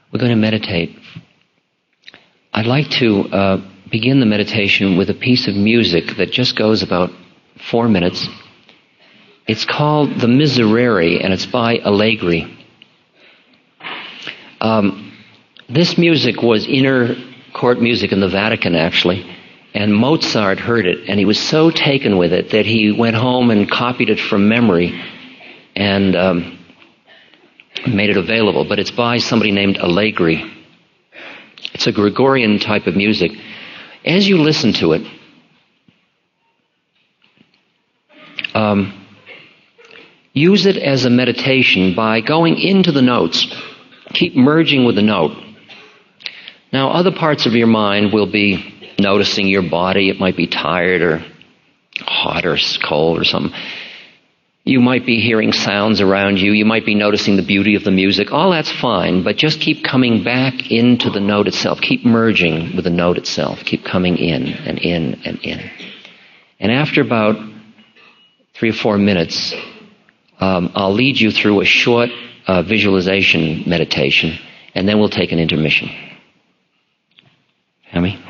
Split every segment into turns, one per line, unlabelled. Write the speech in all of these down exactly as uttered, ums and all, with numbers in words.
We're going to meditate. I'd like to uh, begin the meditation with a piece of music that just goes about four minutes. It's called the Miserere, and it's by Allegri. Um, this music was inner court music in the Vatican, actually, and Mozart heard it, and he was so taken with it that he went home and copied it from memory and um, made it available. But it's by somebody named Allegri. It's a Gregorian type of music. As you listen to it, um, use it as a meditation by going into the notes. Keep merging with the note. Now, other parts of your mind will be noticing your body. It might be tired or hot or cold or something. You might be hearing sounds around you. You might be noticing the beauty of the music. All that's fine, but just keep coming back into the note itself. Keep merging with the note itself. Keep coming in and in and in. And after about three or four minutes, um, I'll lead you through a short uh, visualization meditation, and then we'll take an intermission. Hammy?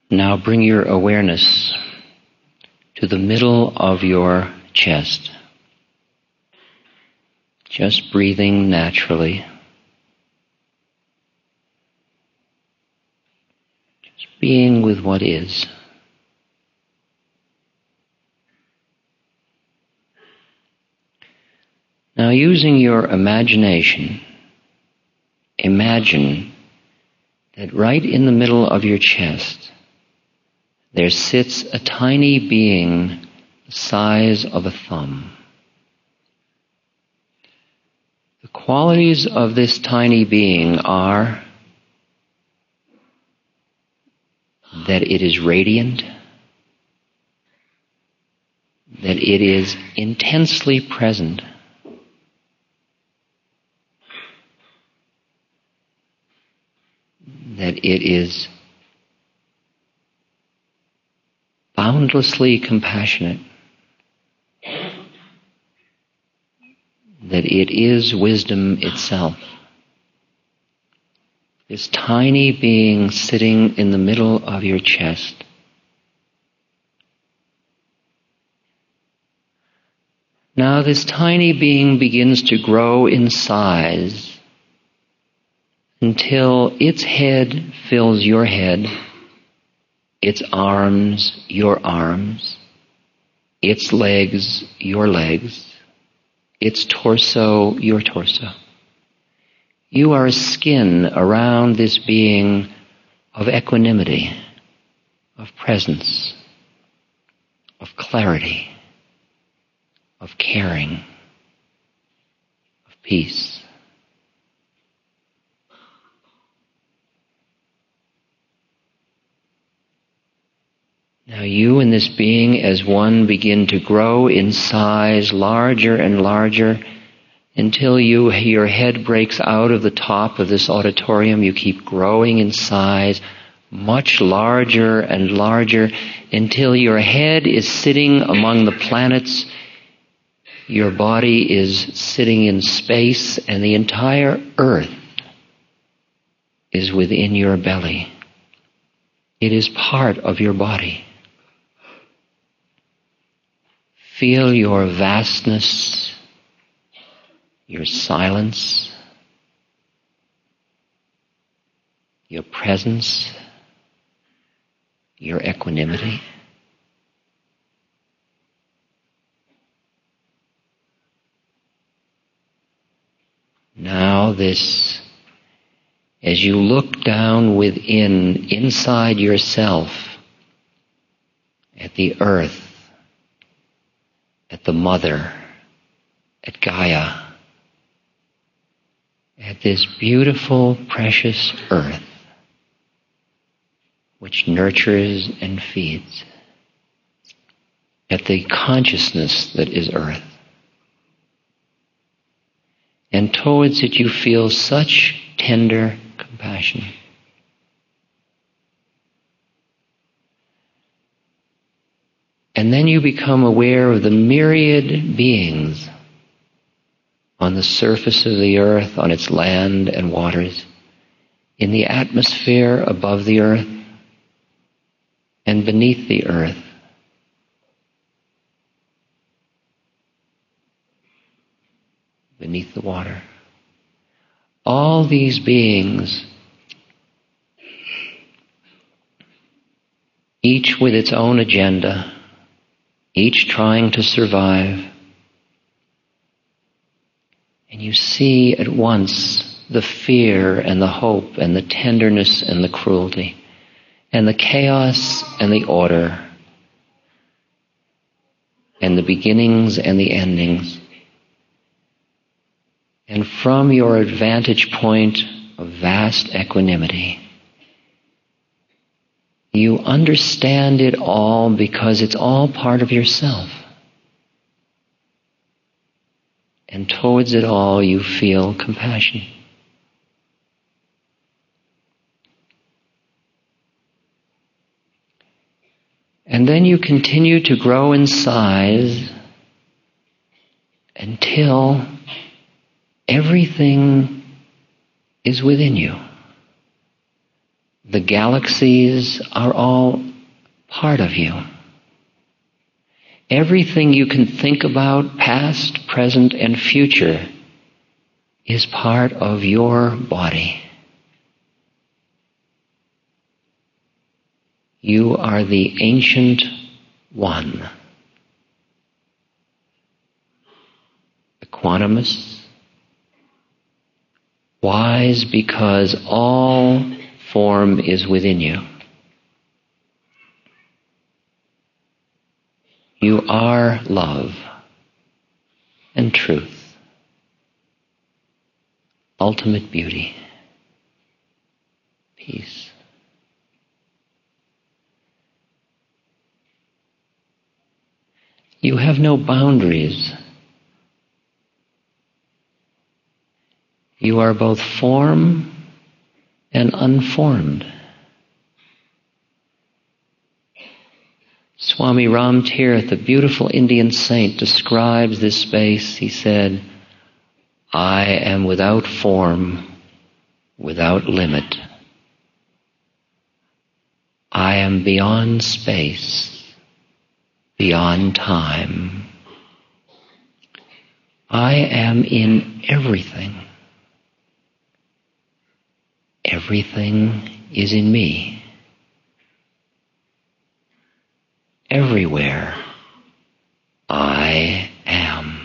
Now bring your awareness to the middle of your chest. Just breathing naturally. Just being with what is. Now, using your imagination, imagine that right in the middle of your chest there sits a tiny being the size of a thumb. The qualities of this tiny being are that it is radiant, that it is intensely present, that it is boundlessly compassionate, that it is wisdom itself. This tiny being sitting in the middle of your chest. Now this tiny being begins to grow in size until its head fills your head, its arms your arms, its legs your legs, its torso your torso. You are a skin around this being of equanimity, of presence, of clarity, of caring, of peace. Now you and this being as one begin to grow in size larger and larger until you, your head breaks out of the top of this auditorium. You keep growing in size much larger and larger until your head is sitting among the planets. Your body is sitting in space and the entire earth is within your belly. It is part of your body. Feel your vastness, your silence, your presence, your equanimity. Now this, as you look down within, inside yourself, at the earth, at the mother, at Gaia, at this beautiful, precious earth, which nurtures and feeds, at the consciousness that is earth. And towards it you feel such tender compassion. And then you become aware of the myriad beings on the surface of the earth, on its land and waters, in the atmosphere above the earth, and beneath the earth. Beneath the water. All these beings, each with its own agenda, each trying to survive. And you see at once the fear and the hope and the tenderness and the cruelty and the chaos and the order and the beginnings and the endings. And from your vantage point of vast equanimity, you understand it all because it's all part of yourself. And towards it all you feel compassion. And then you continue to grow in size until everything is within you. the galaxies are all part of you. Everything you can think about, past, present, and future, is part of your body. You are the ancient one. Equanimous, wise because all form is within you. You are love and truth, ultimate beauty, peace. You have no boundaries. You are both form and unformed. Swami Ram Tirth, the beautiful Indian saint, describes this space. He said, I am without form, without limit. I am beyond space, beyond time. I am in everything. Everything is in me. Everywhere I am.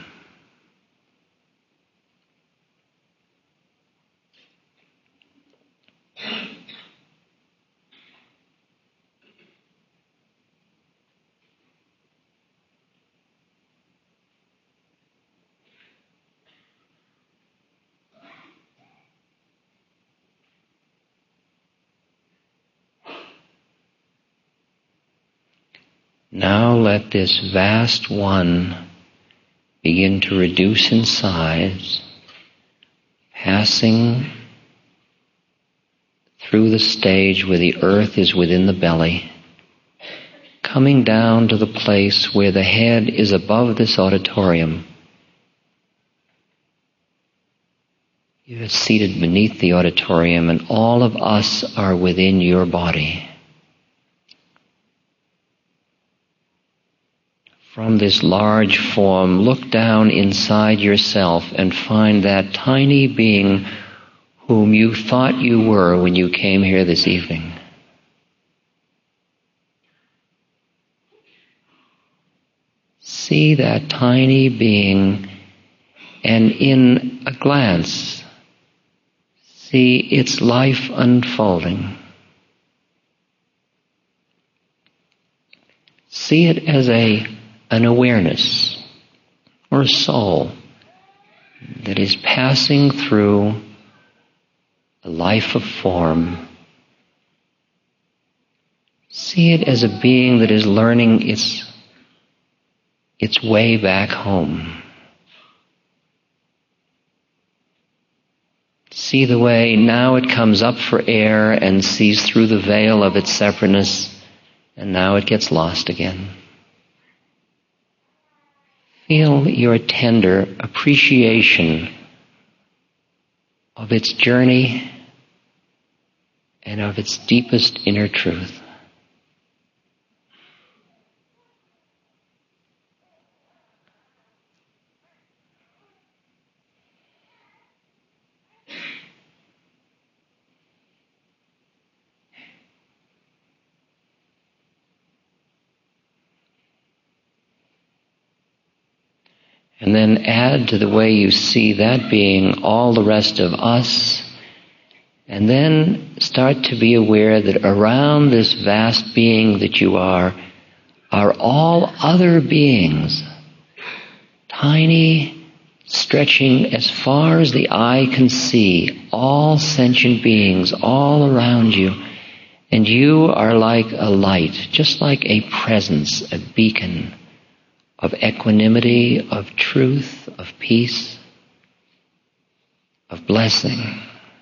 Now let this vast one begin to reduce in size, passing through the stage where the earth is within the belly, coming down to the place where the head is above this auditorium. You are seated beneath the auditorium, and all of us are within your body. From this large form, look down inside yourself and find that tiny being whom you thought you were when you came here this evening. See that tiny being, and in a glance, see its life unfolding. See it as a an awareness or a soul that is passing through a life of form. See it as a being that is learning its, its way back home. See the way now it comes up for air and sees through the veil of its separateness, and now it gets lost again. Feel your tender appreciation of its journey and of its deepest inner truth. And then add to the way you see that being all the rest of us. And then start to be aware that around this vast being that you are, are all other beings. Tiny, stretching as far as the eye can see. All sentient beings all around you. And you are like a light, just like a presence, a beacon of equanimity, of truth, of peace, of blessing.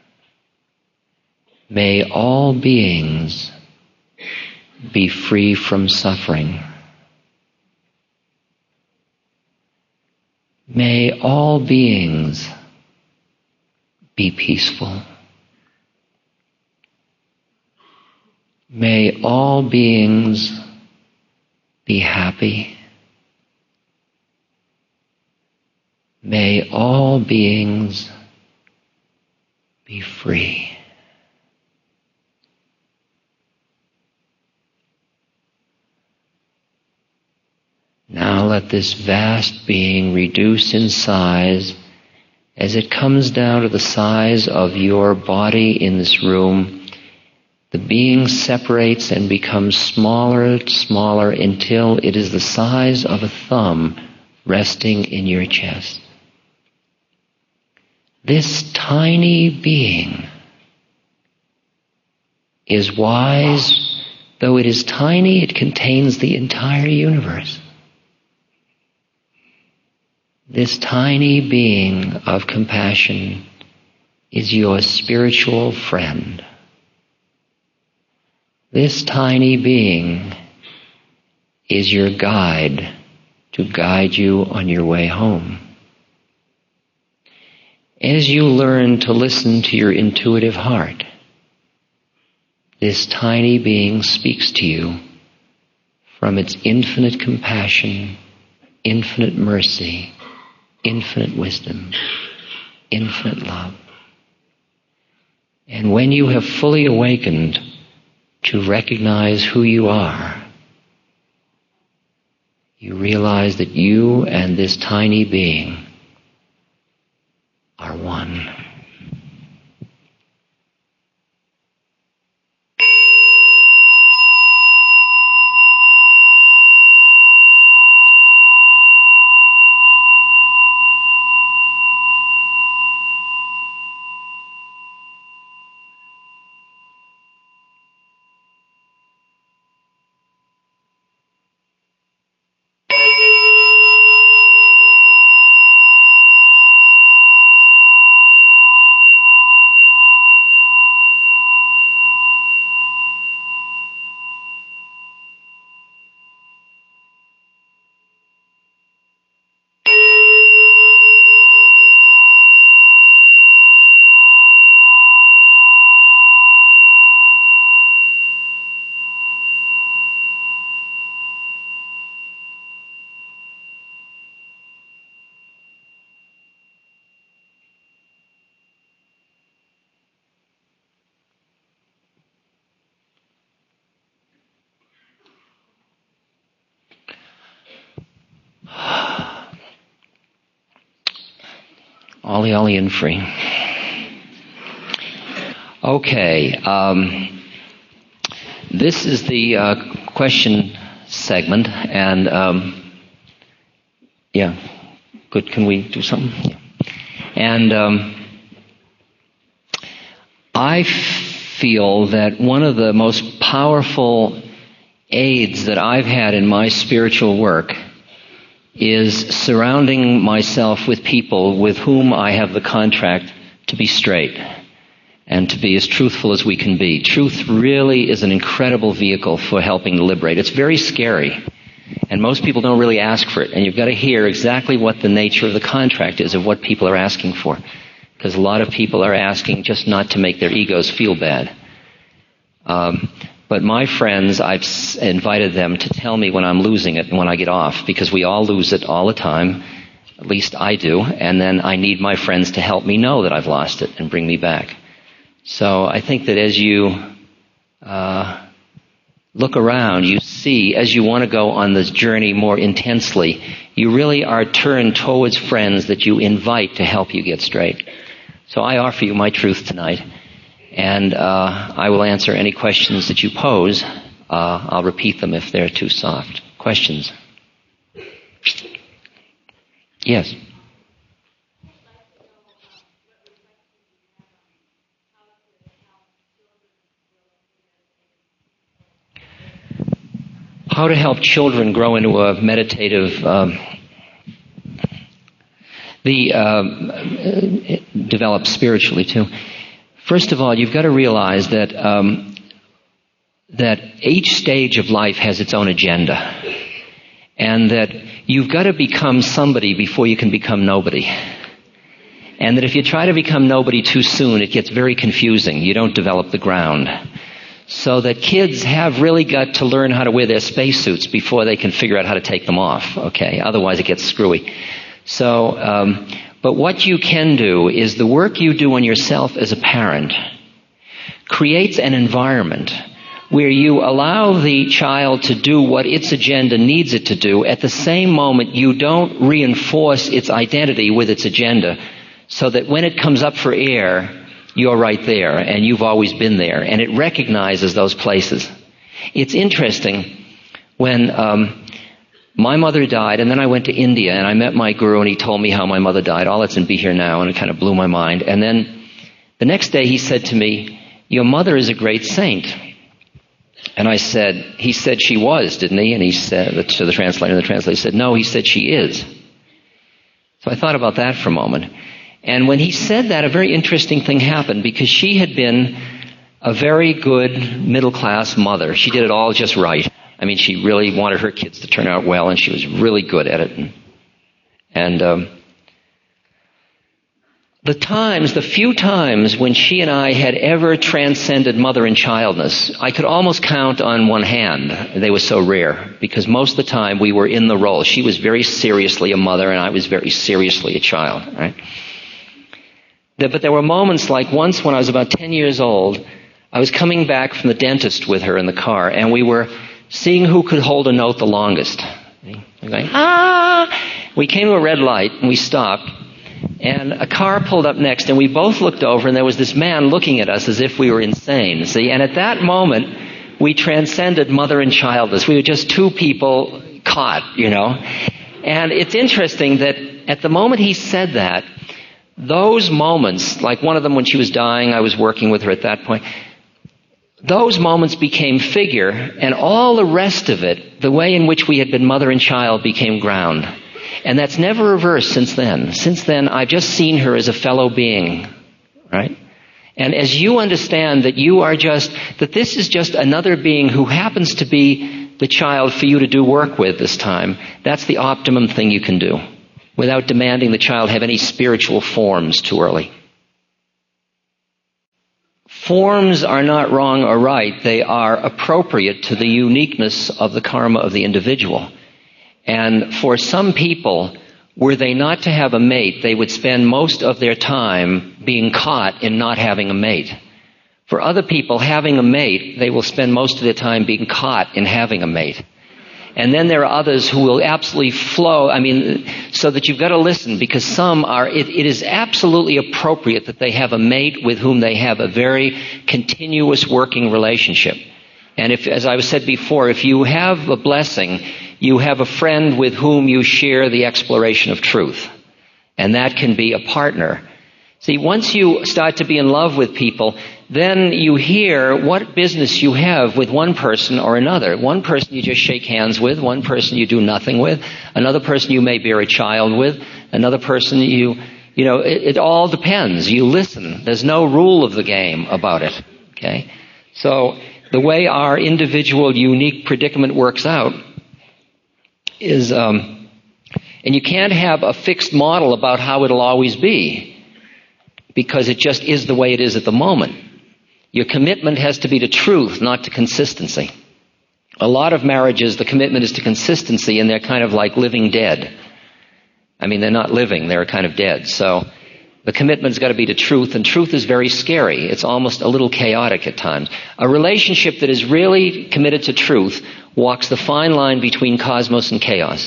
May all beings be free from suffering. May all beings be peaceful. May all beings be happy. May all beings be free. Now let this vast being reduce in size as it comes down to the size of your body in this room. The being separates and becomes smaller and smaller until it is the size of a thumb resting in your chest. This tiny being is wise. Though it is tiny, it contains the entire universe. This tiny being of compassion is your spiritual friend. This tiny being is your guide to guide you on your way home. As you learn to listen to your intuitive heart, this tiny being speaks to you from its infinite compassion, infinite mercy, infinite wisdom, infinite love. And when you have fully awakened to recognize who you are, you realize that you and this tiny being are one. Ollie, Ollie, and free. Okay, um, this is the uh, question segment, and um, yeah, good. Can we do something? Yeah. And um, I feel that one of the most powerful aids that I've had in my spiritual work is surrounding myself with people with whom I have the contract to be straight and to be as truthful as we can be. Truth really is an incredible vehicle for helping to liberate. It's very scary, and most people don't really ask for it, and you've got to hear exactly what the nature of the contract is of what people are asking for, because a lot of people are asking just not to make their egos feel bad. Um, But my friends, I've invited them to tell me when I'm losing it and when I get off, because we all lose it all the time. At least I do. And then I need my friends to help me know that I've lost it and bring me back. So I think that as you uh, look around, you see, as you want to go on this journey more intensely, you really are turned towards friends that you invite to help you get straight. So I offer you my truth tonight. And uh, I will answer any questions that you pose. Uh, I'll repeat them if they're too soft. Questions? Yes. How to help children grow into a meditative, um, the uh, develop spiritually too. First of all, you've got to realize that um, that each stage of life has its own agenda, and that you've got to become somebody before you can become nobody. And that if you try to become nobody too soon, it gets very confusing. You don't develop the ground. so that kids have really got to learn how to wear their spacesuits before they can figure out how to take them off, okay? Otherwise it gets screwy. So, um, but what you can do is the work you do on yourself as a parent creates an environment where you allow the child to do what its agenda needs it to do. At the same moment, you don't reinforce its identity with its agenda, so that when it comes up for air, you're right there, and you've always been there, and it recognizes those places. It's interesting, when um, my mother died, and then I went to India, and I met my guru, and he told me how my mother died. All that's in Be Here Now, and it kind of blew my mind. And then the next day he said to me, "Your mother is a great saint." And I said, he said she was, didn't he? And he said, to the translator, and the translator said, no, he said she is. So I thought about that for a moment. And when he said that, a very interesting thing happened, because she had been a very good middle-class mother. She did it all just right. I mean, she really wanted her kids to turn out well, and she was really good at it. And, and um, the times, the few times when she and I had ever transcended mother and childness, I could almost count on one hand. They were so rare, because most of the time we were in the role. She was very seriously a mother, and I was very seriously a child, right? But there were moments, like once when I was about ten years old, I was coming back from the dentist with her in the car, and we were seeing who could hold a note the longest. We're going, ah! We came to a red light, and we stopped. And a car pulled up next, and we both looked over, and there was this man looking at us as if we were insane, see? And at that moment, we transcended mother and childless. We were just two people caught, you know? And it's interesting that at the moment he said that, those moments, like one of them when she was dying, I was working with her at that point, those moments became figure, and all the rest of it, the way in which we had been mother and child, became ground. And that's never reversed since then. Since then, I've just seen her as a fellow being, right? And as you understand that you are just, that this is just another being who happens to be the child for you to do work with this time, that's the optimum thing you can do, without demanding the child have any spiritual forms too early. Forms are not wrong or right. They are appropriate to the uniqueness of the karma of the individual. And for some people, were they not to have a mate, they would spend most of their time being caught in not having a mate. For other people, having a mate, they will spend most of their time being caught in having a mate. And then there are others who will absolutely flow, I mean, so that you've got to listen, because some are, it, it is absolutely appropriate that they have a mate with whom they have a very continuous working relationship. And if, as I said before, if you have a blessing, you have a friend with whom you share the exploration of truth. And that can be a partner. See, once you start to be in love with people, then you hear what business you have with one person or another. One person you just shake hands with, one person you do nothing with, another person you may bear a child with, another person you, you know, it, it all depends. You listen. There's no rule of the game about it. Okay? So, the way our individual unique predicament works out is, um, and you can't have a fixed model about how it'll always be, because it just is the way it is at the moment. Your commitment has to be to truth, not to consistency. A lot of marriages, the commitment is to consistency, and they're kind of like living dead. I mean, they're not living, they're kind of dead. So, the commitment's got to be to truth, and truth is very scary. It's almost a little chaotic at times. A relationship that is really committed to truth walks the fine line between cosmos and chaos.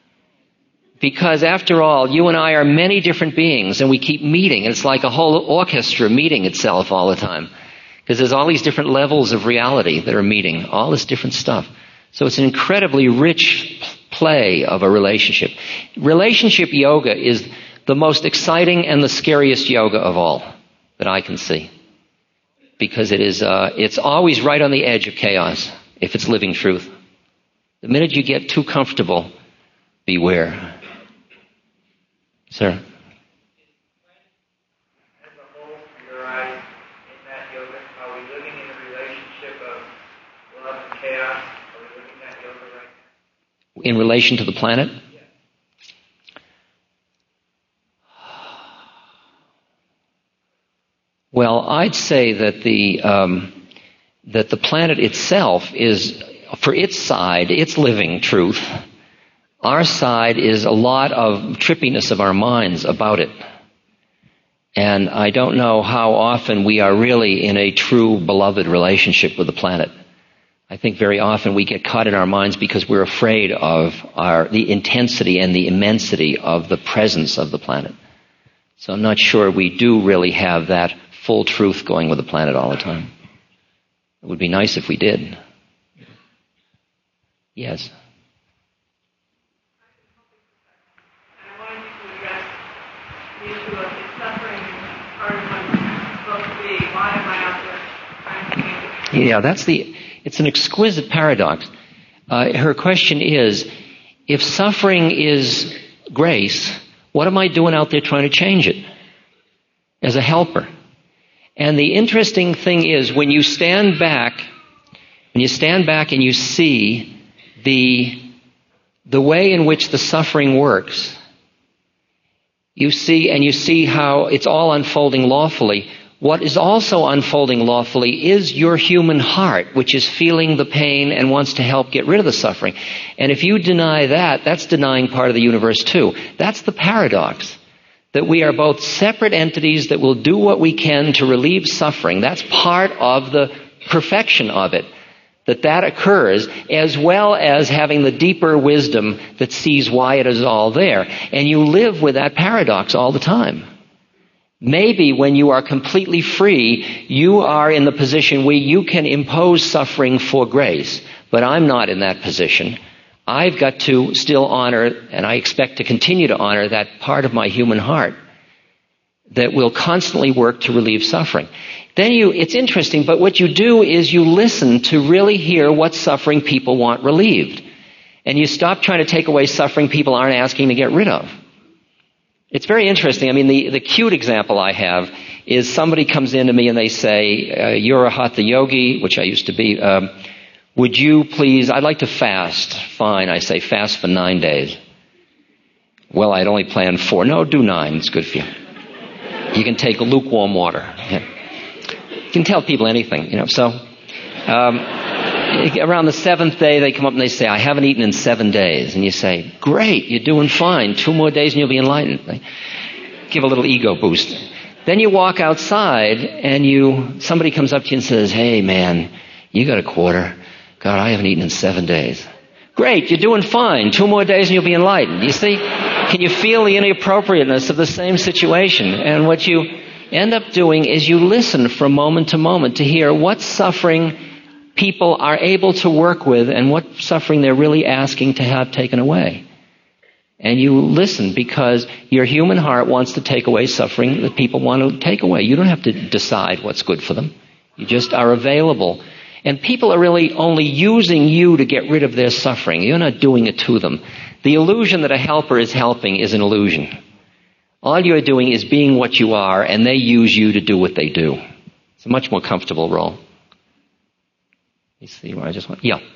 Because after all, you and I are many different beings, and we keep meeting. It's like a whole orchestra meeting itself all the time. Because there's all these different levels of reality that are meeting, all this different stuff. So it's an incredibly rich play of a relationship. Relationship yoga is the most exciting and the scariest yoga of all that I can see. Because it is, uh, it's always right on the edge of chaos, if it's living truth. The minute you get too comfortable, beware. Sir?
As a whole, you're right in that yoga. Are we living in a relationship of love and chaos? Are we living that yoga right now?
In relation to the planet? Well, I'd say that the um, that the planet itself is, for its side, its living truth. Our side is a lot of trippiness of our minds about it. And I don't know how often we are really in a true beloved relationship with the planet. I think very often we get caught in our minds because we're afraid of our, the intensity and the immensity of the presence of the planet. So I'm not sure we do really have that full truth going with the planet all the time. It would be nice if we did. Yes.
I wanted to address the issue of if suffering is part of what it's supposed to be. Why am I out there trying to change it?
Yeah, that's the, it's an exquisite paradox. Uh, her question is, if suffering is grace, what am I doing out there trying to change it? As a helper. And the interesting thing is, when you stand back, when you stand back and you see the, the way in which the suffering works, you see, and you see how it's all unfolding lawfully. What is also unfolding lawfully is your human heart, which is feeling the pain and wants to help get rid of the suffering. And if you deny that, that's denying part of the universe too. That's the paradox. That we are both separate entities that will do what we can to relieve suffering. That's part of the perfection of it. That that occurs, as well as having the deeper wisdom that sees why it is all there. And you live with that paradox all the time. Maybe when you are completely free, you are in the position where you can impose suffering for grace. But I'm not in that position. I've got to still honor, and I expect to continue to honor, that part of my human heart that will constantly work to relieve suffering. Then you, it's interesting, but what you do is you listen to really hear what suffering people want relieved. And you stop trying to take away suffering people aren't asking to get rid of. It's very interesting. I mean, the, the cute example I have is somebody comes in to me and they say, uh, you're a Hatha yogi, which I used to be. Um, would you please, I'd like to fast. Fine, I say, fast for nine days. Well, I'd only planned four. No, do nine. It's good for you. You can take lukewarm water. Yeah. You can tell people anything, you know. So um, around the seventh day, they come up and they say, I haven't eaten in seven days. And you say, great, you're doing fine. Two more days and you'll be enlightened. They give a little ego boost. Then you walk outside and you somebody comes up to you and says, hey, man, you got a quarter. God, I haven't eaten in seven days. Great, you're doing fine. Two more days and you'll be enlightened. You see, can you feel the inappropriateness of the same situation? And what you end up doing is you listen from moment to moment to hear what suffering people are able to work with and what suffering they're really asking to have taken away. And you listen because your human heart wants to take away suffering that people want to take away. You don't have to decide what's good for them. You just are available. And people are really only using you to get rid of their suffering. You're not doing it to them. The illusion that a helper is helping is an illusion. All you're doing is being what you are, and they use you to do what they do. It's a much more comfortable role. You see where I just want? Yeah.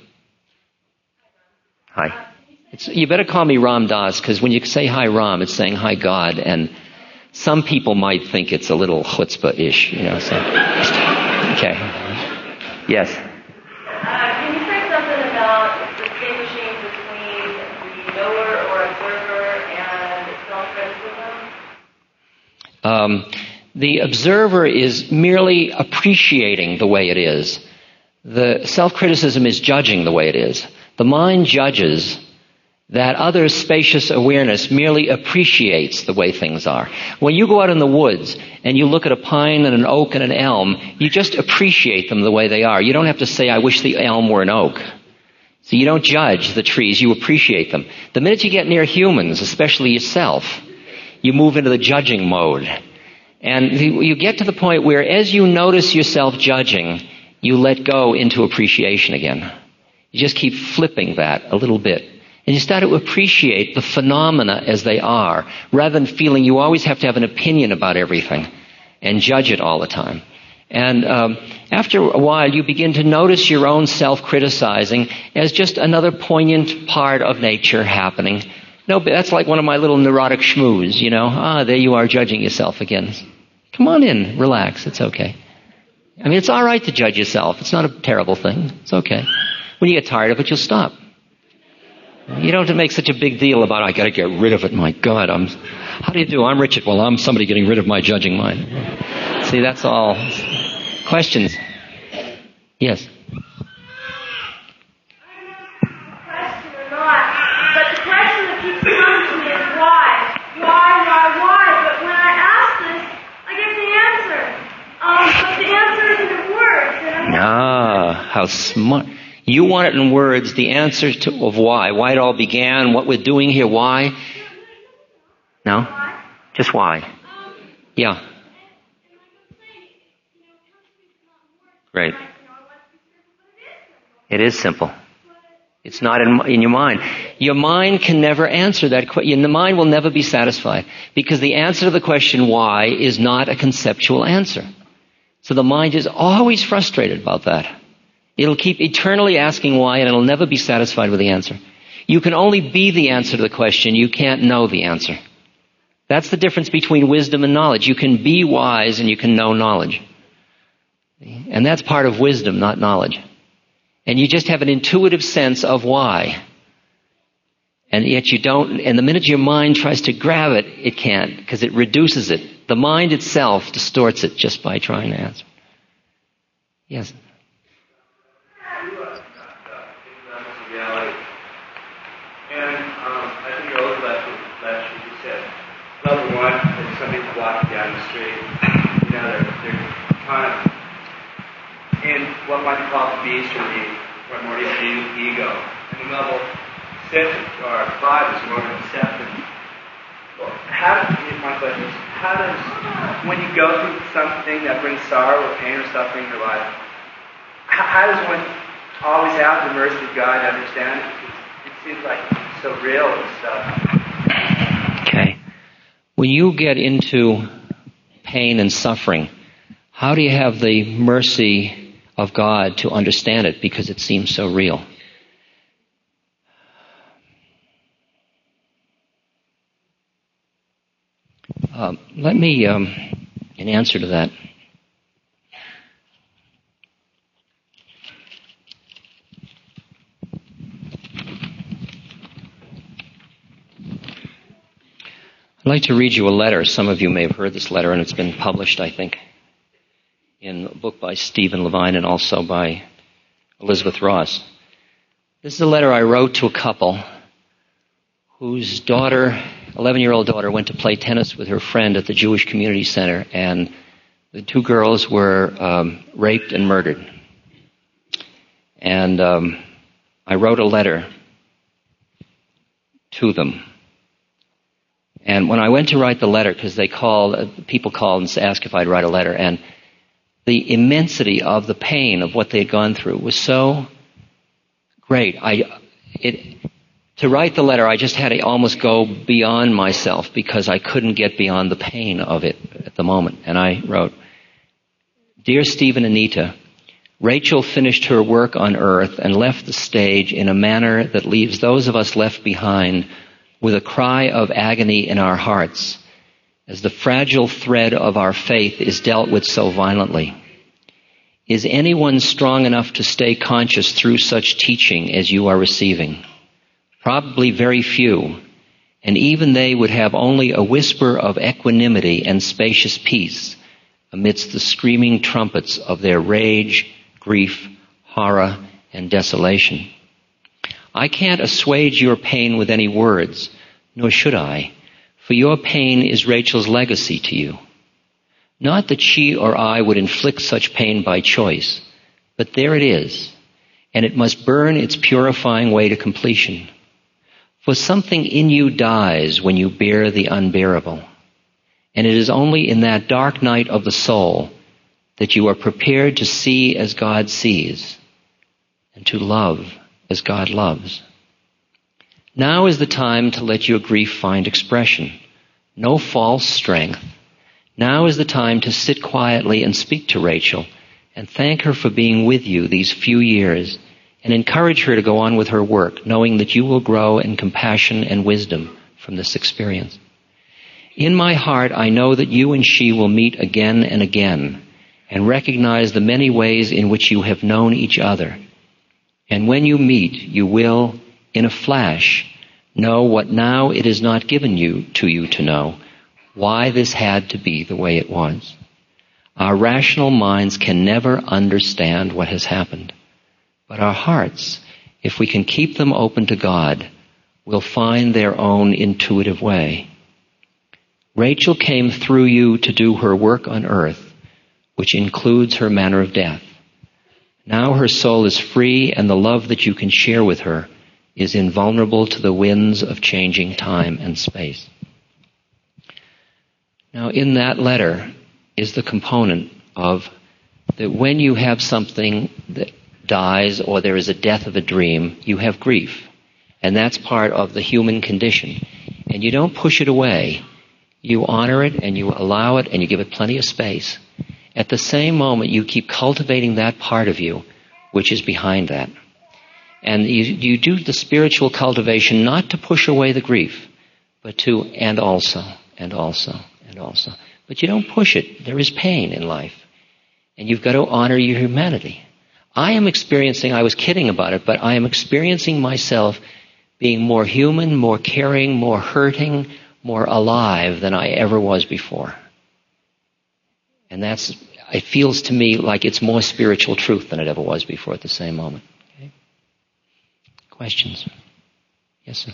Hi. It's, you better call me Ram Das, because when you say hi Ram, it's saying hi God, and some people might think it's a little chutzpah-ish, you know. So, okay. Yes.
Uh, can you say something about distinguishing between the knower or observer and self-criticism?
Um, the observer is merely appreciating the way it is. The self-criticism is judging the way it is. The mind judges. That other spacious awareness merely appreciates the way things are. When you go out in the woods and you look at a pine and an oak and an elm, you just appreciate them the way they are. You don't have to say, I wish the elm were an oak. So you don't judge the trees, you appreciate them. The minute you get near humans, especially yourself, you move into the judging mode. And you get to the point where as you notice yourself judging, you let go into appreciation again. You just keep flipping that a little bit. And you start to appreciate the phenomena as they are, rather than feeling you always have to have an opinion about everything and judge it all the time. And um, after a while, you begin to notice your own self-criticizing as just another poignant part of nature happening. No, that's like one of my little neurotic schmoos, you know. Ah, there you are judging yourself again. Come on in, relax, it's okay. I mean, it's all right to judge yourself. It's not a terrible thing. It's okay. When you get tired of it, you'll stop. You don't have to make such a big deal about, I got to get rid of it. My God, I'm. How do you do? I'm Richard. Well, I'm somebody getting rid of my judging mind. See, that's all. Questions? Yes.
Question or not, but the question that keeps coming to me is why, why, why, why. But when I ask this, I get the answer. Um, but the answer isn't in words. And I'm
Ah, how smart. You want it in words, the answer to, of why. Why it all began, what we're doing here, why? No? Just why? Yeah. Great. It is simple. It's not in, in your mind. Your mind can never answer that question. The mind will never be satisfied because the answer to the question why is not a conceptual answer. So the mind is always frustrated about that. It'll keep eternally asking why, and it'll never be satisfied with the answer. You can only be the answer to the question. You can't know the answer. That's the difference between wisdom and knowledge. You can be wise and you can know knowledge. And that's part of wisdom, not knowledge. And you just have an intuitive sense of why. And yet you don't, and the minute your mind tries to grab it, it can't, because it reduces it. The mind itself distorts it just by trying to answer. Yes?
And um, I think your old lecture, lecture you said, level one, there's some people walking down the street, you know, they're, they're kind of in what might be called the beast or the primordial ego. And the level six or five is more deceptive. Well, how, my question is, how does, when you go through something that brings sorrow or pain or suffering in your life, how, how does one always have the mercy of God to understand it? It seems like it's so real and stuff.
Okay. When you get into pain and suffering, how do you have the mercy of God to understand it because it seems so real? Um, let me, um, in answer to that, I'd like to read you a letter. Some of you may have heard this letter, and it's been published, I think, in a book by Stephen Levine and also by Elizabeth Ross. This is a letter I wrote to a couple whose daughter, eleven-year-old daughter, went to play tennis with her friend at the Jewish Community Center, and the two girls were um, raped and murdered. And um, I wrote a letter to them. And when I went to write the letter, because they called, uh, people called and asked if I'd write a letter, and the immensity of the pain of what they had gone through was so great. I, it, to write the letter, I just had to almost go beyond myself because I couldn't get beyond the pain of it at the moment. And I wrote, "Dear Stephen and Anita, Rachel finished her work on earth and left the stage in a manner that leaves those of us left behind with a cry of agony in our hearts, as the fragile thread of our faith is dealt with so violently. Is anyone strong enough to stay conscious through such teaching as you are receiving? Probably very few, and even they would have only a whisper of equanimity and spacious peace amidst the screaming trumpets of their rage, grief, horror, and desolation. I can't assuage your pain with any words, nor should I, for your pain is Rachel's legacy to you. Not that she or I would inflict such pain by choice, but there it is, and it must burn its purifying way to completion. For something in you dies when you bear the unbearable, and it is only in that dark night of the soul that you are prepared to see as God sees, and to love as God loves. Now is the time to let your grief find expression. No false strength. Now is the time to sit quietly and speak to Rachel and thank her for being with you these few years and encourage her to go on with her work, knowing that you will grow in compassion and wisdom from this experience. In my heart, I know that you and she will meet again and again, and recognize the many ways in which you have known each other. And when you meet, you will, in a flash, know what now it is not given you to you to know, why this had to be the way it was. Our rational minds can never understand what has happened, but our hearts, if we can keep them open to God, will find their own intuitive way. Rachel came through you to do her work on earth, which includes her manner of death. Now her soul is free, and the love that you can share with her is invulnerable to the winds of changing time and space. Now, in that letter is the component of that when you have something that dies or there is a death of a dream, you have grief. And that's part of the human condition. And you don't push it away. You honor it and you allow it and you give it plenty of space. At the same moment, you keep cultivating that part of you which is behind that. And you, you do the spiritual cultivation not to push away the grief, but to, and also, and also, and also. But you don't push it. There is pain in life. And you've got to honor your humanity. I am experiencing, I was kidding about it, but I am experiencing myself being more human, more caring, more hurting, more alive than I ever was before. And that's, it feels to me like it's more spiritual truth than it ever was before at the same moment. Okay? Questions? Yes, sir.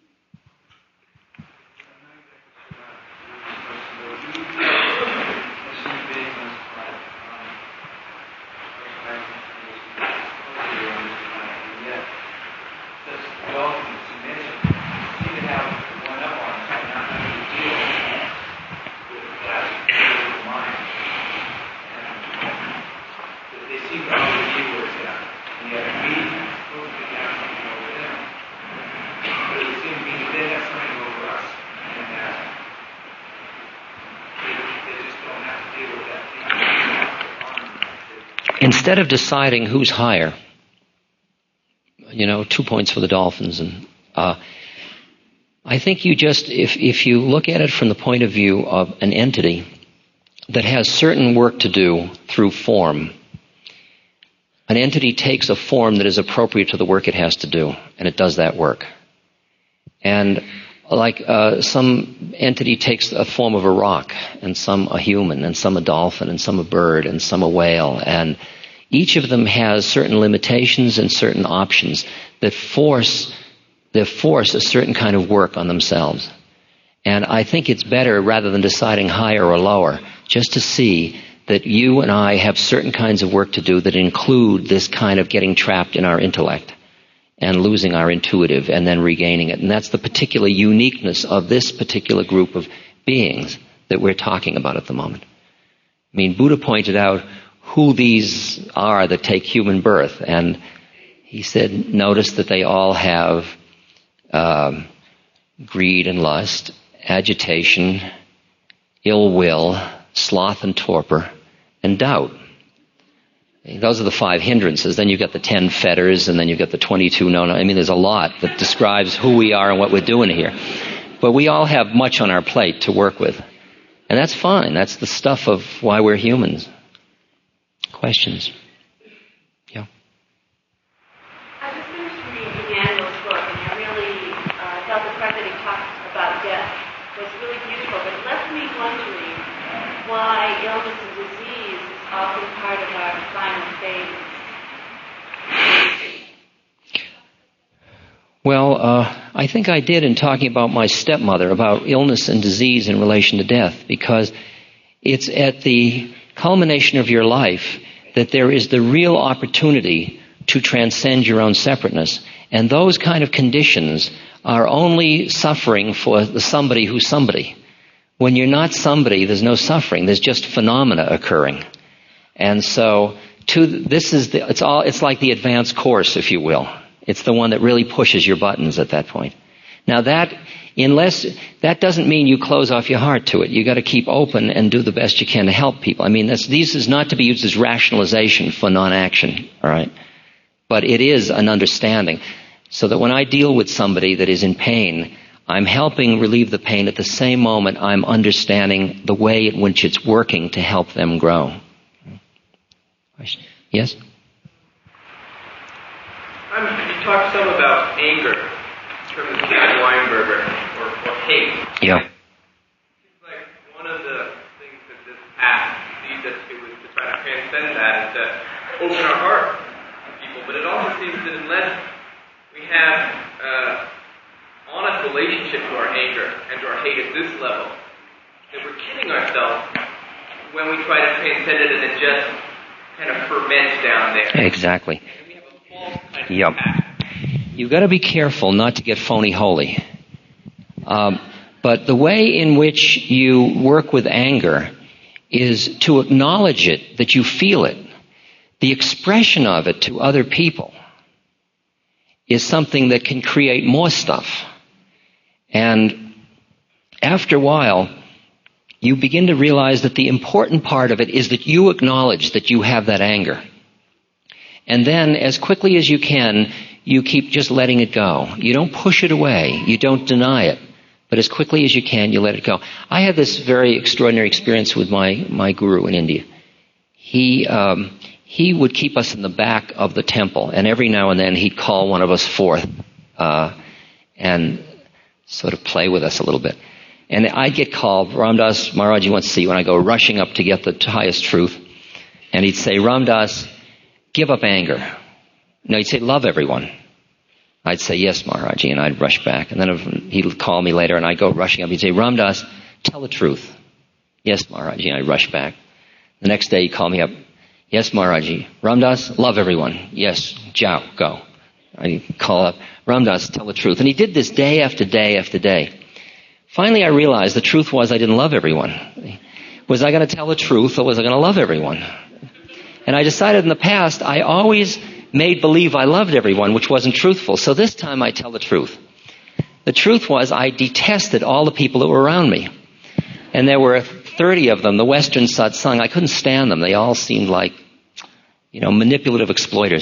Instead of deciding who's higher, you know, two points for the Dolphins, and uh, I think you just, if if you look at it from the point of view of an entity that has certain work to do through form, an entity takes a form that is appropriate to the work it has to do, and it does that work. And like uh, some entity takes a form of a rock, and some a human, and some a dolphin, and some a bird, and some a whale, and each of them has certain limitations and certain options that force that force a certain kind of work on themselves. And I think it's better, rather than deciding higher or lower, just to see that you and I have certain kinds of work to do that include this kind of getting trapped in our intellect and losing our intuitive and then regaining it. And that's the particular uniqueness of this particular group of beings that we're talking about at the moment. I mean, Buddha pointed out who these are that take human birth, and he said, notice that they all have um, greed and lust, agitation, ill will, sloth and torpor, and doubt. Those are the five hindrances. Then you've got the ten fetters, and then you've got the twenty-two no, no. I mean, there's a lot that describes who we are and what we're doing here. But we all have much on our plate to work with. And that's fine. That's the stuff of why we're humans. Questions? Yeah.
I just finished reading Emmanuel's book, and I really uh, thought the part that he talks about death was really beautiful, but it left me wondering why illness and disease is often part of our final phase.
Well, uh, I think I did in talking about my stepmother, about illness and disease in relation to death, because it's at the culmination of your life that there is the real opportunity to transcend your own separateness. And those kind of conditions are only suffering for the somebody who's somebody. When you're not somebody, there's no suffering. There's just phenomena occurring. And so, to this is the, it's all, it's like the advanced course, if you will. It's the one that really pushes your buttons at that point. Now that, unless, that doesn't mean you close off your heart to it. You got to keep open and do the best you can to help people. I mean, that's, these is not to be used as rationalization for non-action, all right? But it is an understanding. So that when I deal with somebody that is in pain, I'm helping relieve the pain. At the same moment, I'm understanding the way in which it's working to help them grow. Question. Yes?
Um, you talked some about anger in terms of John Weinberger or, or hate.
Yeah.
It seems like one of the things that this path leads us to is to try to transcend that and to open our heart to people. But it also seems that unless we have uh, honest relationship to our anger and to our hate at this level, that we're kidding ourselves when we try to transcend it and it just kind of ferments down there.
Exactly.
And we have a false kind of
Yep.
path.
You've got to be careful not to get phony holy. Um, but the way in which you work with anger is to acknowledge it, that you feel it. The expression of it to other people is something that can create more stuff. And after a while, you begin to realize that the important part of it is that you acknowledge that you have that anger. And then, as quickly as you can, you keep just letting it go. You don't push it away. You don't deny it. But as quickly as you can, you let it go. I had this very extraordinary experience with my, my guru in India. He, um, he would keep us in the back of the temple, and every now and then he'd call one of us forth, uh, and sort of play with us a little bit. And I'd get called, Ramdas, Maharaji wants to see you, and I go rushing up to get the highest truth. And he'd say, Ramdas, give up anger. No, he'd say, love everyone. I'd say, yes, Maharaji, and I'd rush back. And then he'd call me later, and I'd go rushing up. He'd say, Ramdas, tell the truth. Yes, Maharaji, and I'd rush back. The next day he'd call me up. Yes, Maharaji. Ramdas, love everyone. Yes, Jao, go. I'd call up, Ramdas, tell the truth. And he did this day after day after day. Finally, I realized the truth was I didn't love everyone. Was I going to tell the truth, or was I going to love everyone? And I decided in the past, I always made believe I loved everyone, which wasn't truthful. So this time I tell the truth. The truth was I detested all the people that were around me. And there were thirty of them, the Western satsang. I couldn't stand them. They all seemed like, you know, manipulative exploiters.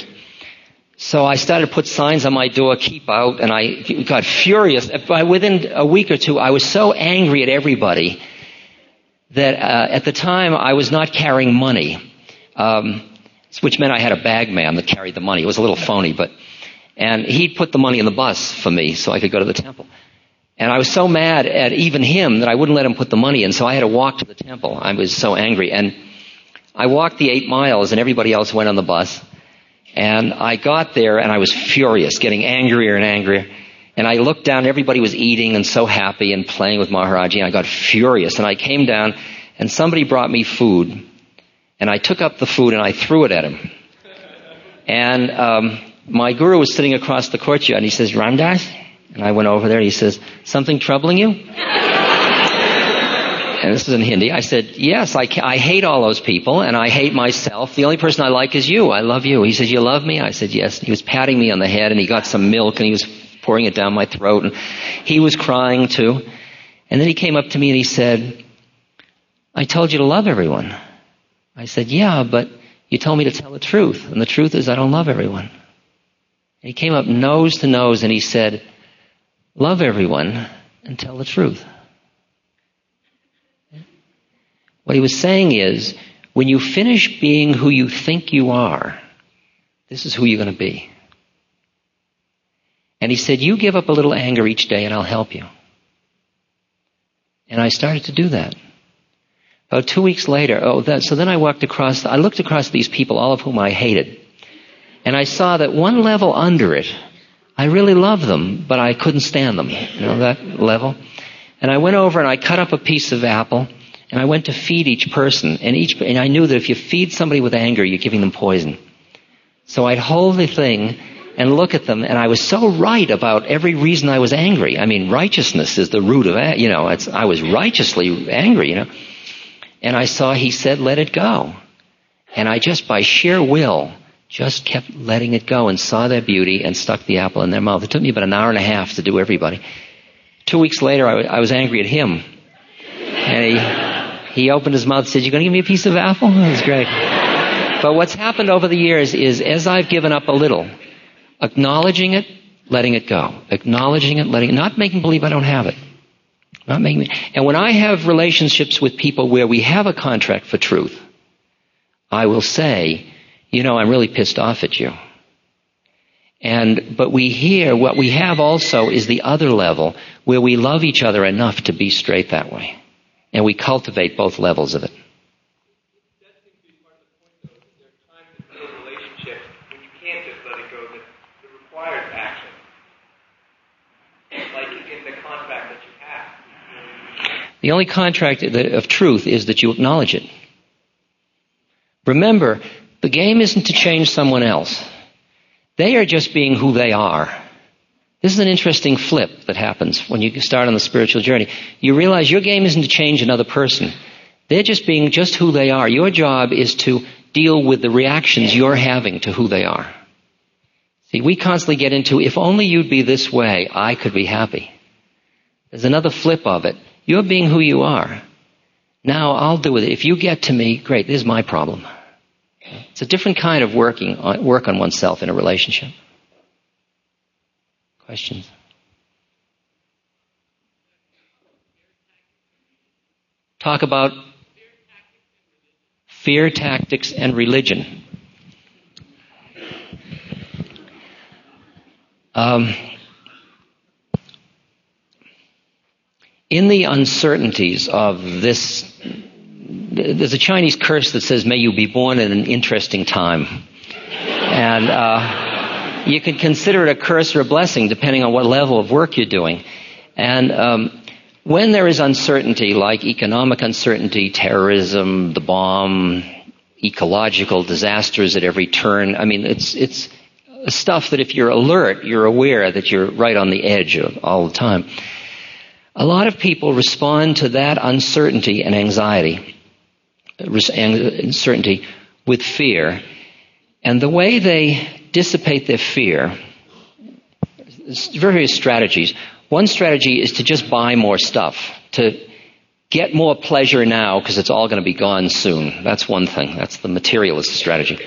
So I started to put signs on my door, keep out, and I got furious. By within a week or two, I was so angry at everybody that uh, at the time I was not carrying money, um, which meant I had a bag man that carried the money. It was a little phony, but and he'd put the money in the bus for me so I could go to the temple. And I was so mad at even him that I wouldn't let him put the money in, so I had to walk to the temple. I was so angry. And I walked the eight miles, and everybody else went on the bus. And I got there, and I was furious, getting angrier and angrier. And I looked down, everybody was eating and so happy and playing with Maharaji, and I got furious. And I came down, and somebody brought me food. And I took up the food, and I threw it at him. And um, my guru was sitting across the courtyard, and he says, Ramdas? And I went over there, and he says, something troubling you? And this is in Hindi. I said, yes, I, I hate all those people, and I hate myself. The only person I like is you. I love you. He says, you love me? I said, yes. He was patting me on the head, and he got some milk, and he was pouring it down my throat, and he was crying too. And then he came up to me, and he said, I told you to love everyone. I said, yeah, but you told me to tell the truth, and the truth is I don't love everyone. And he came up nose to nose, and he said, love everyone and tell the truth. What he was saying is, when you finish being who you think you are, this is who you're going to be. And he said, you give up a little anger each day and I'll help you. And I started to do that. About two weeks later, oh, that, so then I walked across, I looked across these people, all of whom I hated. And I saw that one level under it, I really loved them, but I couldn't stand them. You know, that level. And I went over and I cut up a piece of apple, and I went to feed each person, and each, and I knew that if you feed somebody with anger, you're giving them poison. So I'd hold the thing and look at them, and I was so right about every reason I was angry. I mean, righteousness is the root of, you know, it's, I was righteously angry, you know. And I saw, he said, let it go. And I just, by sheer will, just kept letting it go and saw their beauty and stuck the apple in their mouth. It took me about an hour and a half to do everybody. Two weeks later, I, w- I was angry at him. And he, he opened his mouth and said, you going to give me a piece of apple? That was great. But what's happened over the years is, as I've given up a little, acknowledging it, letting it go. Acknowledging it, letting it, not making believe I don't have it. Not making, and when I have relationships with people where we have a contract for truth, I will say, you know, I'm really pissed off at you. And, but we hear, what we have also is the other level where we love each other enough to be straight that way. And we cultivate both levels of it.
That seems to be part of the point, though. Is there a time to build a relationship when you can't just let it go, that, that requires action? Like in the contract that you have.
The only contract of truth is that you acknowledge it. Remember, the game isn't to change someone else. They are just being who they are. This is an interesting flip that happens when you start on the spiritual journey. You realize your game isn't to change another person. They're just being just who they are. Your job is to deal with the reactions you're having to who they are. See, we constantly get into, if only you'd be this way, I could be happy. There's another flip of it. You're being who you are. Now I'll do with it. If you get to me, great, this is my problem. It's a different kind of working on, work on oneself in a relationship. Questions? Talk about fear tactics and religion. Um, in the uncertainties of this, there's a Chinese curse that says, may you be born in an interesting time. And uh, you can consider it a curse or a blessing depending on what level of work you're doing. And um, when there is uncertainty, like economic uncertainty, terrorism, the bomb, ecological disasters at every turn, I mean, it's it's stuff that if you're alert, you're aware that you're right on the edge of all the time. A lot of people respond to that uncertainty and anxiety, uncertainty with fear. And the way they dissipate their fear, there's various strategies. One strategy is to just buy more stuff, to get more pleasure now because it's all going to be gone soon. That's one thing. That's the materialist strategy.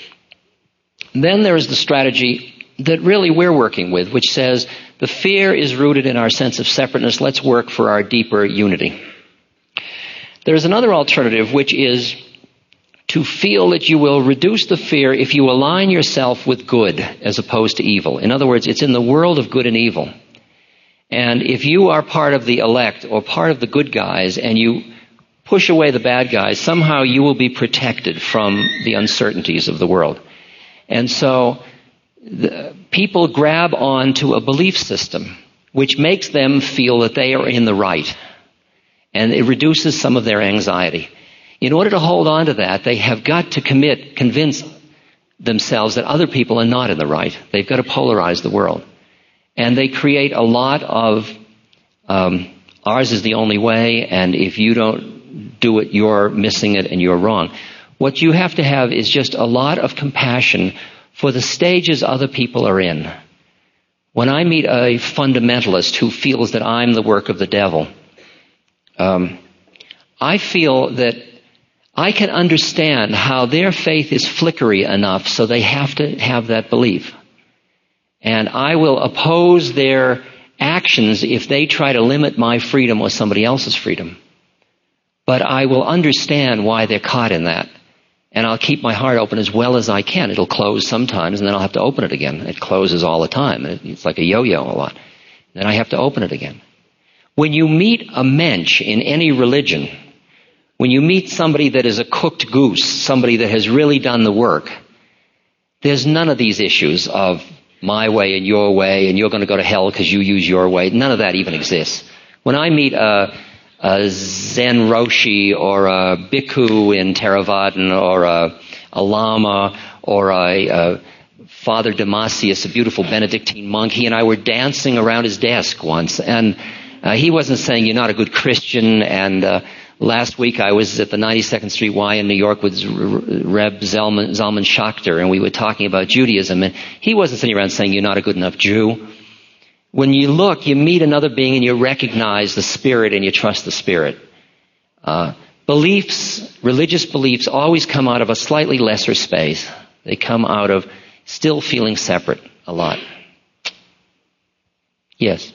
Then there is the strategy that really we're working with, which says the fear is rooted in our sense of separateness. Let's work for our deeper unity. There's another alternative, which is to feel that you will reduce the fear if you align yourself with good as opposed to evil. In other words, it's in the world of good and evil. And if you are part of the elect or part of the good guys and you push away the bad guys, somehow you will be protected from the uncertainties of the world. And so the, people grab on to a belief system which makes them feel that they are in the right. And it reduces some of their anxiety. In order to hold on to that, they have got to commit, convince themselves that other people are not in the right. They've got to polarize the world. And they create a lot of, um, ours is the only way, and if you don't do it, you're missing it and you're wrong. What you have to have is just a lot of compassion for the stages other people are in. When I meet a fundamentalist who feels that I'm the work of the devil, um, I feel that I can understand how their faith is flickery enough so they have to have that belief. And I will oppose their actions if they try to limit my freedom or somebody else's freedom. But I will understand why they're caught in that. And I'll keep my heart open as well as I can. It'll close sometimes, and then I'll have to open it again. It closes all the time. It's like a yo-yo a lot. Then I have to open it again. When you meet a mensch in any religion, when you meet somebody that is a cooked goose, somebody that has really done the work, there's none of these issues of my way and your way, and you're going to go to hell because you use your way. None of that even exists. When I meet a, a Zen Roshi or a Bhikkhu in Theravadan or a, a Lama or a, a Father Damasius, a beautiful Benedictine monk, he and I were dancing around his desk once, and uh, he wasn't saying you're not a good Christian, and uh, last week I was at the ninety-second Street Y in New York with Reb Zalman, Zalman Schachter, and we were talking about Judaism, and he wasn't sitting around saying you're not a good enough Jew. When you look, you meet another being and you recognize the spirit and you trust the spirit. Uh, beliefs, religious beliefs always come out of a slightly lesser space. They come out of still feeling separate a lot. Yes?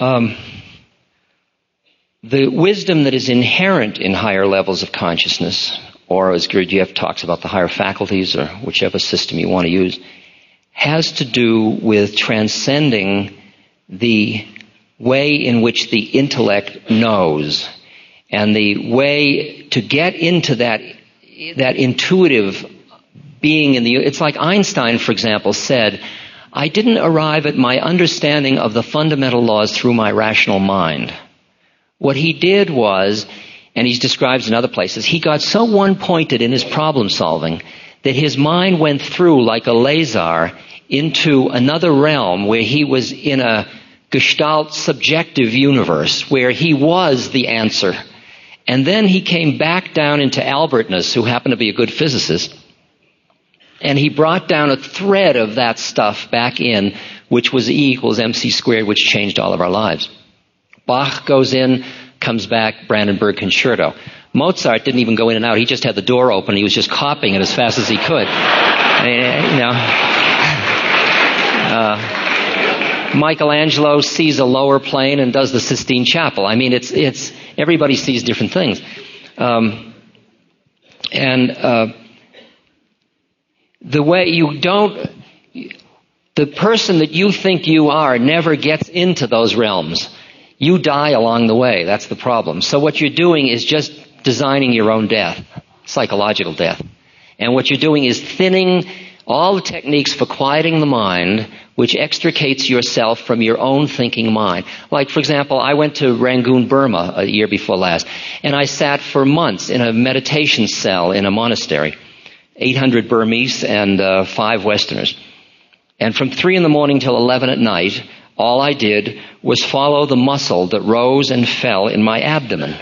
Um, the wisdom that is inherent in higher levels of consciousness, or as Gurdjieff talks about the higher faculties, or whichever system you want to use, has to do with transcending the way in which the intellect knows, and the way to get into that that intuitive being in the... It's like Einstein, for example, said, I didn't arrive at my understanding of the fundamental laws through my rational mind. What he did was, and he describes in other places, he got so one-pointed in his problem solving that his mind went through like a laser into another realm where he was in a Gestalt subjective universe where he was the answer. And then he came back down into Albertness, who happened to be a good physicist, and he brought down a thread of that stuff back in, which was E equals mc squared, which changed all of our lives. Bach goes in, comes back, Brandenburg Concerto. Mozart didn't even go in and out. He just had the door open. He was just copying it as fast as he could. I mean, you know... Uh, Michelangelo sees a lower plane and does the Sistine Chapel. I mean, it's it's everybody sees different things, um, and uh, the way you don't, the person that you think you are never gets into those realms. You die along the way. That's the problem. So what you're doing is just designing your own death, psychological death, and what you're doing is thinning all the techniques for quieting the mind, which extricates yourself from your own thinking mind. Like, for example, I went to Rangoon, Burma, a year before last, and I sat for months in a meditation cell in a monastery, eight hundred Burmese and uh, five Westerners. And from three in the morning till eleven at night, all I did was follow the muscle that rose and fell in my abdomen.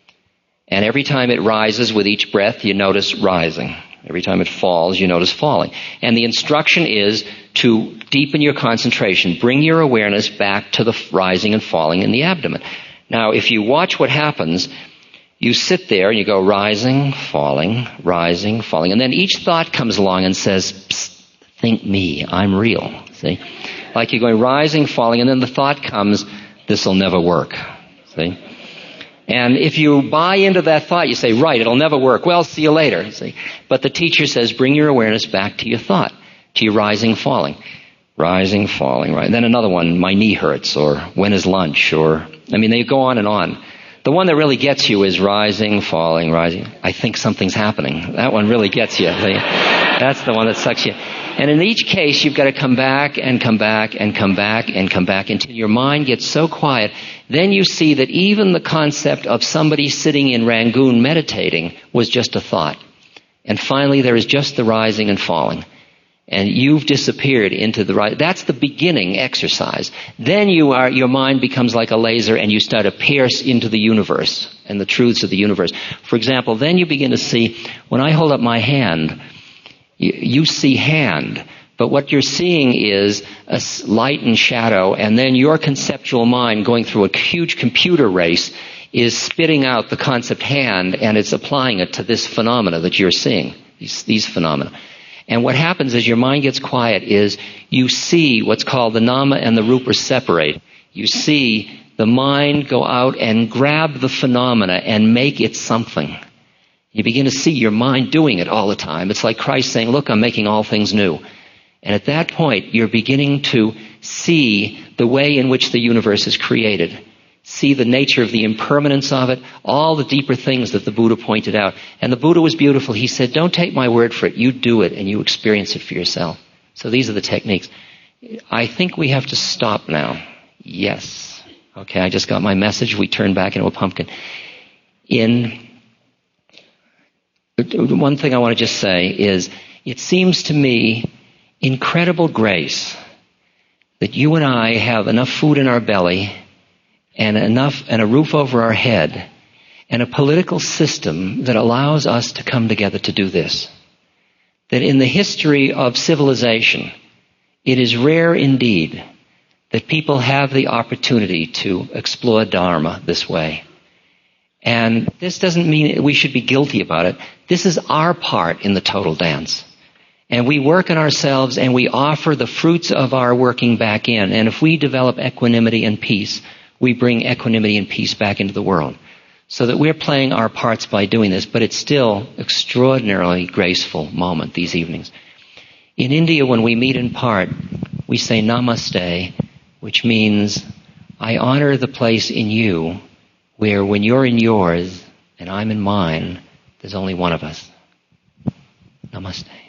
And every time it rises with each breath, you notice rising. Every time it falls, you notice falling. And the instruction is to deepen your concentration. Bring your awareness back to the rising and falling in the abdomen. Now, if you watch what happens, you sit there and you go rising, falling, rising, falling. And then each thought comes along and says, psst, think me, I'm real. See? Like you're going rising, falling, and then the thought comes, this will never work. See? And if you buy into that thought, you say, right, it'll never work. Well, see you later. See? But the teacher says, bring your awareness back to your thought, to your rising, falling. Rising, falling, right. And then another one, my knee hurts, or when is lunch, or, I mean, they go on and on. The one that really gets you is rising, falling, rising. I think something's happening. That one really gets you. See? That's the one that sucks you. And in each case, you've got to come back and come back and come back and come back until your mind gets so quiet. Then you see that even the concept of somebody sitting in Rangoon meditating was just a thought. And finally, there is just the rising and falling. And you've disappeared into the right. That's the beginning exercise. Then you are, your mind becomes like a laser and you start to pierce into the universe and the truths of the universe. For example, then you begin to see, when I hold up my hand, you, you see hand, but what you're seeing is a light and shadow, and then your conceptual mind going through a huge computer race is spitting out the concept hand, and it's applying it to this phenomena that you're seeing, these, these phenomena. And what happens as your mind gets quiet is you see what's called the nama and the rupa separate. You see the mind go out and grab the phenomena and make it something. You begin to see your mind doing it all the time. It's like Christ saying, look, I'm making all things new. And at that point, you're beginning to see the way in which the universe is created. See the nature of the impermanence of it, all the deeper things that the Buddha pointed out. And the Buddha was beautiful. He said, don't take my word for it. You do it and you experience it for yourself. So these are the techniques. I think we have to stop now. Yes. Okay, I just got my message. We turn back into a pumpkin. In one thing I want to just say is, it seems to me incredible grace that you and I have enough food in our belly and enough and a roof over our head and a political system that allows us to come together to do this. That in the history of civilization, it is rare indeed that people have the opportunity to explore Dharma this way. And this doesn't mean we should be guilty about it. This is our part in the total dance. And we work on ourselves and we offer the fruits of our working back in. And if we develop equanimity and peace, we bring equanimity and peace back into the world. So that we're playing our parts by doing this, but it's still extraordinarily graceful moment these evenings. In India, when we meet in part, we say namaste, which means I honor the place in you where when you're in yours and I'm in mine, there's only one of us. Namaste.